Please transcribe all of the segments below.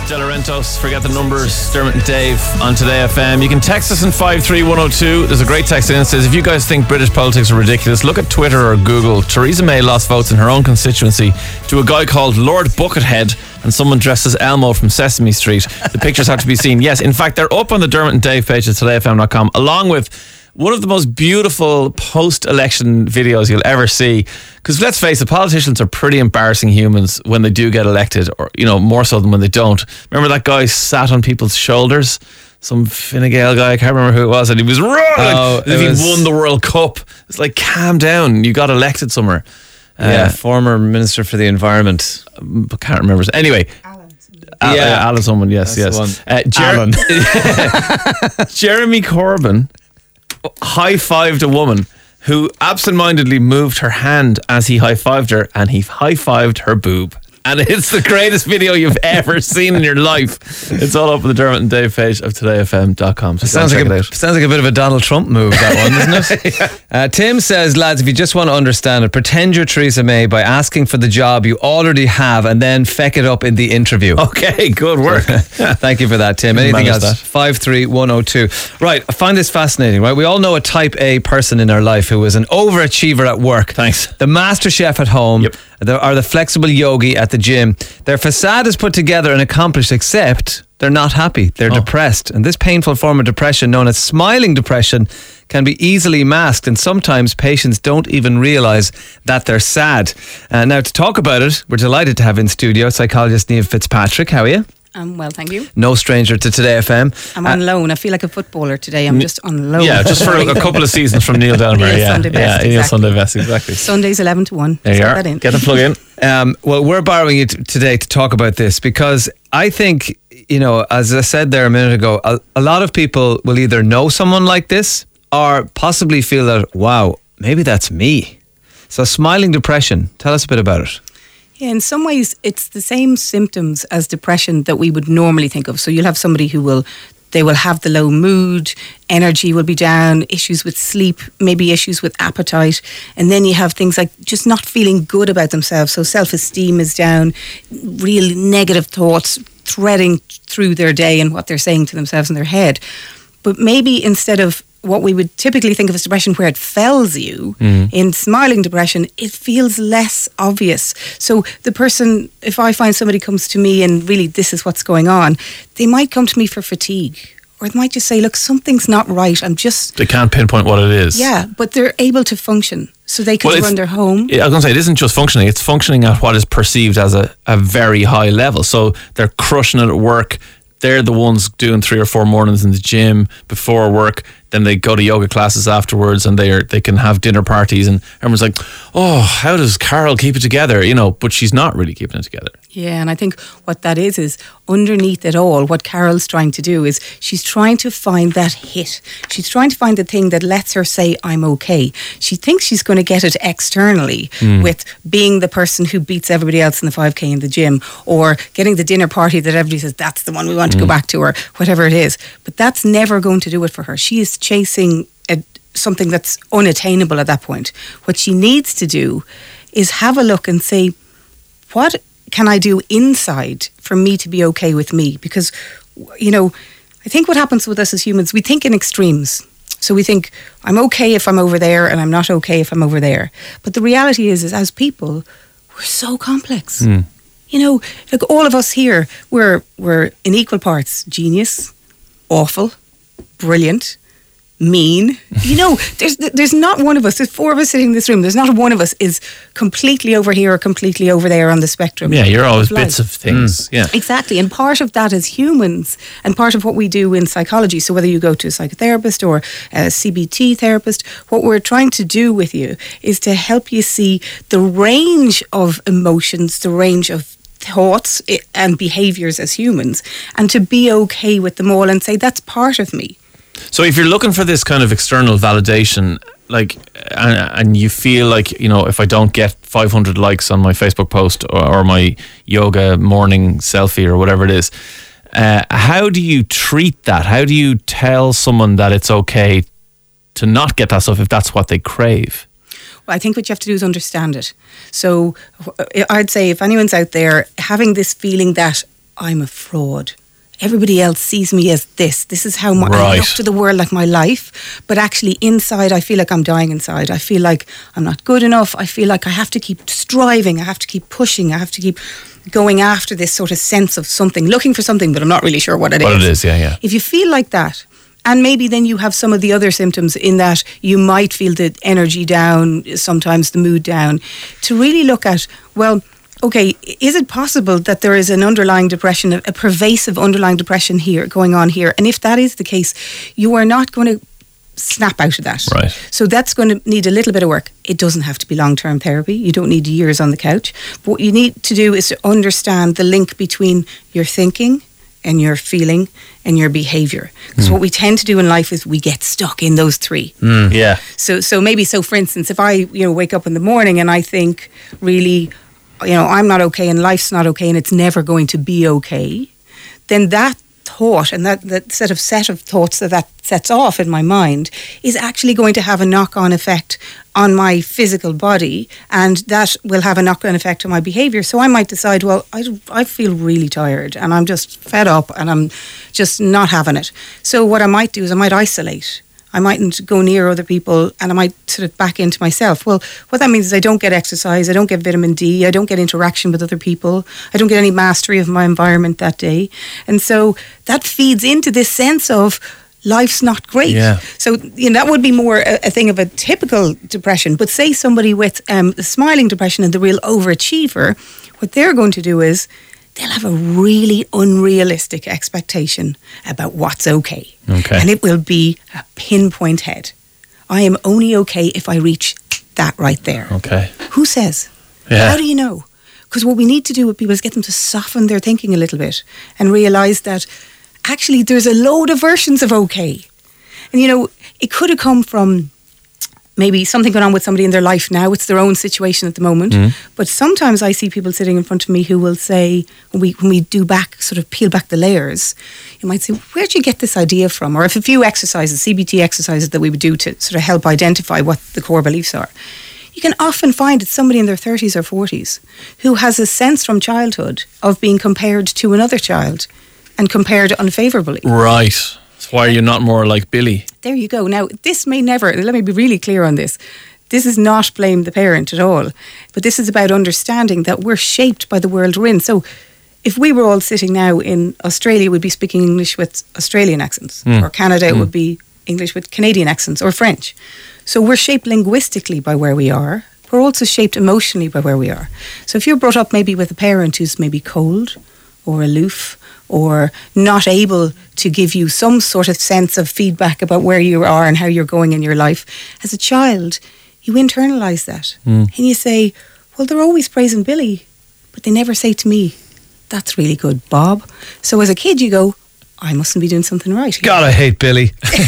De Laurentiis, forget the numbers. Dermot and Dave on Today FM. You can text us in 53102. There's a great text in that says, if you guys think British politics are ridiculous, look at Twitter or Google. Theresa May lost votes in her own constituency to a guy called Lord Buckethead and someone dressed as Elmo from Sesame Street. The pictures have to be seen. Yes, in fact, they're up on the Dermot and Dave page at todayfm.com, along with one of the most beautiful post-election videos you'll ever see. Because let's face it, politicians are pretty embarrassing humans when they do get elected, or, you know, more so than when they don't. Remember that guy sat on people's shoulders? Some Fine Gael guy, I can't remember who it was, and he was roaring as if he won the World Cup. It's like, calm down, you got elected somewhere. Former Minister for the Environment. But can't remember. Anyway. Alan someone, yes. Alan. Jeremy Corbyn high-fived a woman who absent-mindedly moved her hand as he high-fived her, and he high-fived her boob. And it's the greatest video you've ever seen in your life. It's all up on the Dermot and Dave page of todayfm.com. So sounds like a bit of a Donald Trump move, that one, doesn't it? Tim says, lads, if you just want to understand it, pretend you're Theresa May by asking for the job you already have and then feck it up in the interview. Okay, good work. Thank you for that, Tim. Anything else? 53102. Right, I find this fascinating, right? We all know a type A person in our life who is an overachiever at work. Thanks. The master chef at home. Yep. Or the flexible yogi at the gym. Their facade is put together and accomplished, except they're not happy. They're depressed. And this painful form of depression, known as smiling depression, can be easily masked, and sometimes patients don't even realise that they're sad. Now, to talk about it, we're delighted to have in studio psychologist Niamh Fitzpatrick. How are you? I'm well, thank you. No stranger to Today FM. I'm on loan. I feel like a footballer today. I'm just on loan. Yeah, just for a couple of seasons from Neil Delmer. Sunday best, Neil Sunday best, exactly. Sundays 11 to 1. There you are. Get the plug in. Well, we're borrowing you today to talk about this because I think, you know, as I said there a minute ago, a lot of people will either know someone like this or possibly feel that, wow, maybe that's me. So smiling depression, tell us a bit about it. Yeah, in some ways, it's the same symptoms as depression that we would normally think of. So you'll have somebody who will have the low mood, energy will be down, issues with sleep, maybe issues with appetite. And then you have things like just not feeling good about themselves. So self-esteem is down, real negative thoughts threading through their day and what they're saying to themselves in their head. But maybe instead of what we would typically think of as depression, where it fells you, in smiling depression, it feels less obvious. So the person, if I find somebody comes to me and really this is what's going on, they might come to me for fatigue. Or they might just say, look, something's not right. They can't pinpoint what it is. Yeah, but they're able to function. So they can run their home. I was going to say, it isn't just functioning, it's functioning at what is perceived as a very high level. So they're crushing it at work. They're the ones doing 3 or 4 mornings in the gym before work. Then they go to yoga classes afterwards, and they can have dinner parties, and everyone's like, oh, how does Carol keep it together? You know, but she's not really keeping it together. Yeah, and I think what that is underneath it all, what Carol's trying to do is she's trying to find that hit. She's trying to find the thing that lets her say, I'm okay. She thinks she's going to get it externally with being the person who beats everybody else in the 5K in the gym, or getting the dinner party that everybody says, that's the one we want to go back to, or whatever it is. But that's never going to do it for her. She is chasing something that's unattainable at that point. What she needs to do is have a look and say, what can I do inside for me to be okay with me? Because, you know, I think what happens with us as humans, we think in extremes. So we think, I'm okay if I'm over there, and I'm not okay if I'm over there. But the reality is as people, we're so complex. You know, like all of us here, we're in equal parts genius, awful, brilliant, mean. You know, there's not one of us, there's 4 of us sitting in this room, there's not one of us is completely over here or completely over there on the spectrum. Yeah, you're always bits of things. Yeah, exactly. And part of that as humans, and part of what we do in psychology, so whether you go to a psychotherapist or a CBT therapist, what we're trying to do with you is to help you see the range of emotions, the range of thoughts and behaviours as humans, and to be okay with them all and say, that's part of me. So if you're looking for this kind of external validation, like, and you feel like, you know, if I don't get 500 likes on my Facebook post or my yoga morning selfie or whatever it is, how do you treat that? How do you tell someone that it's okay to not get that stuff if that's what they crave? Well, I think what you have to do is understand it. So I'd say if anyone's out there having this feeling that I'm a fraud. Everybody else sees me as this. This is how I look to the world, like my life. But actually inside, I feel like I'm dying inside. I feel like I'm not good enough. I feel like I have to keep striving. I have to keep pushing. I have to keep going after this sort of sense of something, looking for something, but I'm not really sure what it is. What it is, yeah. If you feel like that, and maybe then you have some of the other symptoms in that you might feel the energy down, sometimes the mood down, to really look at, well, okay, is it possible that there is an underlying depression, a pervasive underlying depression here going on here? And if that is the case, you are not going to snap out of that. Right. So that's going to need a little bit of work. It doesn't have to be long-term therapy. You don't need years on the couch. But what you need to do is to understand the link between your thinking and your feeling and your behaviour. Because what we tend to do in life is we get stuck in those three. Yeah. So maybe, for instance, if I wake up in the morning and I think really, I'm not okay and life's not okay and it's never going to be okay, then that thought and that set of thoughts that sets off in my mind is actually going to have a knock-on effect on my physical body, and that will have a knock-on effect on my behaviour. So I might decide, well, I feel really tired and I'm just fed up and I'm just not having it. So what I might do is I might isolate. I mightn't go near other people and I might sort of back into myself. Well, what that means is I don't get exercise, I don't get vitamin D, I don't get interaction with other people, I don't get any mastery of my environment that day. And so that feeds into this sense of life's not great. Yeah. So that would be more a thing of a typical depression. But say somebody with the smiling depression and the real overachiever, what they're going to do is they'll have a really unrealistic expectation about what's okay. And it will be a pinpoint head. I am only okay if I reach that right there. Okay. Who says? Yeah. How do you know? Because what we need to do with people is get them to soften their thinking a little bit and realise that actually there's a load of versions of okay. And it could have come from maybe something going on with somebody in their life now. It's their own situation at the moment. But sometimes I see people sitting in front of me who will say, when we do peel back the layers, you might say, where'd you get this idea from? Or if a few exercises, CBT exercises that we would do to sort of help identify what the core beliefs are. You can often find it's somebody in their 30s or 40s who has a sense from childhood of being compared to another child and compared unfavourably. Right. Why are you not more like Billy? There you go. Now, this may never, let me be really clear on this. This is not blame the parent at all. But this is about understanding that we're shaped by the world we're in. So if we were all sitting now in Australia, we'd be speaking English with Australian accents. Or Canada, it would be English with Canadian accents, or French. So we're shaped linguistically by where we are. We're also shaped emotionally by where we are. So if you're brought up maybe with a parent who's maybe cold or aloof, or not able to give you some sort of sense of feedback about where you are and how you're going in your life, as a child, you internalise that. And you say, well, they're always praising Billy, but they never say to me, that's really good, Bob. So as a kid, you go, I mustn't be doing something right here. God, I hate Billy.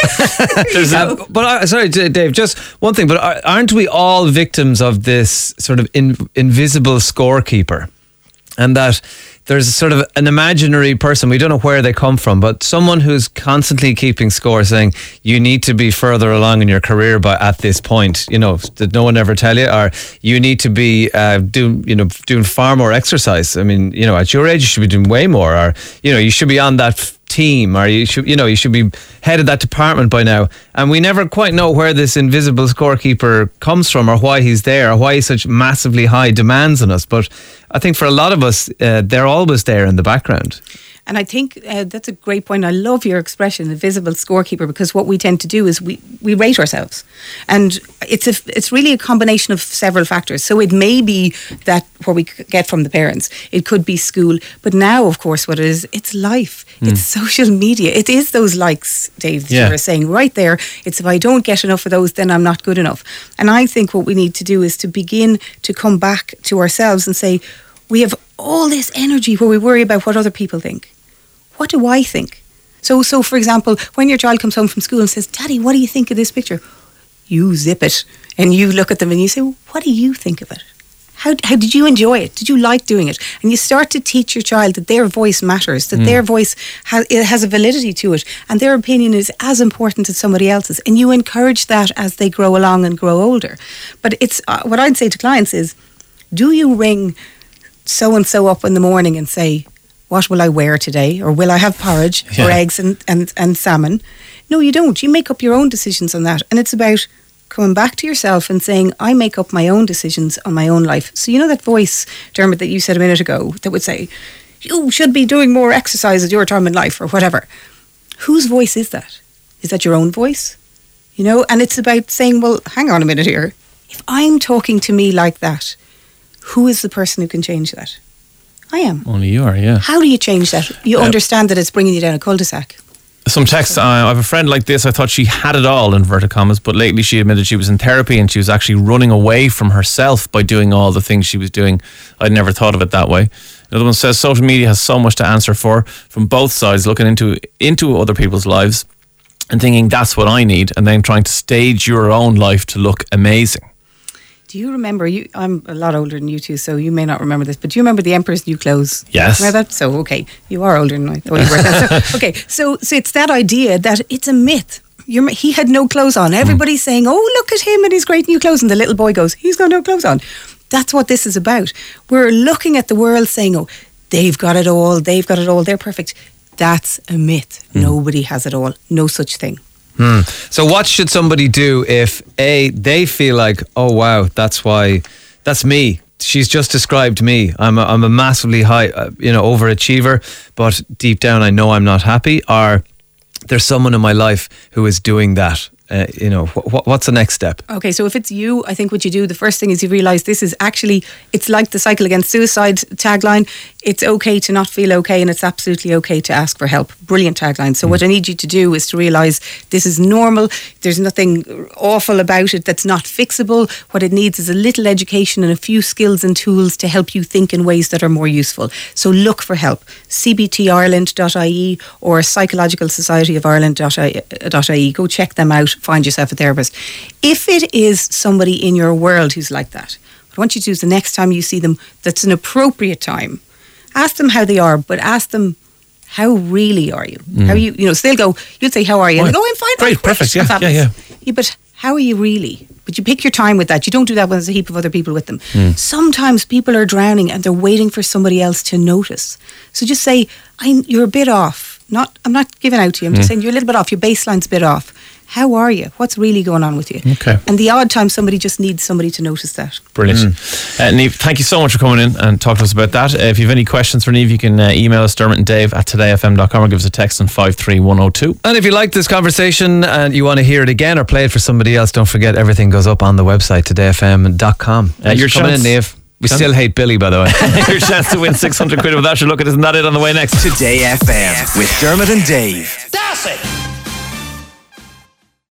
Sorry, Dave, just one thing, but aren't we all victims of this sort of invisible scorekeeper? And that there's sort of an imaginary person, we don't know where they come from, but someone who's constantly keeping score, saying you need to be further along in your career at this point. Did no one ever tell you? Or you need to be doing far more exercise. I mean, at your age you should be doing way more. Or you should be on that team, or you should be head of that department by now. And we never quite know where this invisible scorekeeper comes from, or why he's there, or why he's such massively high demands on us. But I think for a lot of us, they're always there in the background. And I think that's a great point. I love your expression, the visible scorekeeper, because what we tend to do is we rate ourselves. And it's really a combination of several factors. So it may be that what we get from the parents, it could be school. But now, of course, what it is, it's life. It's social media. It is those likes, Dave, that you were saying right there. It's if I don't get enough of those, then I'm not good enough. And I think what we need to do is to begin to come back to ourselves and say, we have all this energy where we worry about what other people think. What do I think? So for example, when your child comes home from school and says, Daddy, what do you think of this picture? You zip it and you look at them and you say, well, what do you think of it? How did you enjoy it? Did you like doing it? And you start to teach your child that their voice matters, that their voice has a validity to it, and their opinion is as important as somebody else's. And you encourage that as they grow along and grow older. But it's what I'd say to clients is, do you ring so-and-so up in the morning and say, what will I wear today? Or will I have porridge or eggs and salmon? No, you don't. You make up your own decisions on that. And it's about coming back to yourself and saying, I make up my own decisions on my own life. So you know that voice, Dermot, that you said a minute ago that would say, you should be doing more exercise at your time in life or whatever. Whose voice is that? Is that your own voice? You know, and it's about saying, well, hang on a minute here. If I'm talking to me like that, who is the person who can change that? I am. Only you are, yeah. How do you change that? You understand that it's bringing you down a cul-de-sac. Some text, I have a friend like this, I thought she had it all, inverted commas, but lately she admitted she was in therapy and she was actually running away from herself by doing all the things she was doing. I'd never thought of it that way. Another one says, social media has so much to answer for from both sides, looking into other people's lives and thinking that's what I need, and then trying to stage your own life to look amazing. Do you remember, I'm a lot older than you two, so you may not remember this, but do you remember the Emperor's New Clothes? Yes. Remember that? So, okay, you are older than I thought you were. Okay, so it's that idea that it's a myth. He had no clothes on. Everybody's saying, oh, look at him and his great new clothes. And the little boy goes, he's got no clothes on. That's what this is about. We're looking at the world saying, oh, they've got it all, they're perfect. That's a myth. Nobody has it all. No such thing. So what should somebody do if they feel like, oh wow, that's me. She's just described me. I'm a massively high, overachiever, but deep down I know I'm not happy. Or there's someone in my life who is doing that. What's the next step? Okay, so if it's you, I think what you do, the first thing is you realise this is actually, it's like the Cycle Against Suicide tagline. It's okay to not feel okay, and it's absolutely okay to ask for help. Brilliant tagline. So what I need you to do is to realise this is normal. There's nothing awful about it that's not fixable. What it needs is a little education and a few skills and tools to help you think in ways that are more useful. So look for help. cbtireland.ie or psychologicalsocietyofIreland.ie. Go check them out. Find yourself a therapist. If it is somebody in your world who's like that, what I want you to do is the next time you see them, that's an appropriate time, ask them how they are, but ask them, how really are you? How so they'll go, you'll say, how are you? And they go, I'm fine. Great, perfect, yeah. But how are you really? But you pick your time with that. You don't do that when there's a heap of other people with them. Sometimes people are drowning and they're waiting for somebody else to notice. So just say, you're a bit off. I'm not giving out to you. I'm just saying you're a little bit off. Your baseline's a bit off. How are you? What's really going on with you? Okay. And the odd time somebody just needs somebody to notice that. Brilliant. Niamh, thank you so much for coming in and talking to us about that. If you have any questions for Niamh, you can email us, dermotanddave@todayfm.com, or give us a text on 53102. And if you like this conversation and you want to hear it again or play it for somebody else, don't forget everything goes up on the website, todayfm.com. Your coming in, Niamh. We still hate Billy, by the way. Your chance to win 600 quid with that. Look at, isn't that it on the way next? Today FM with Dermot and Dave. That's it.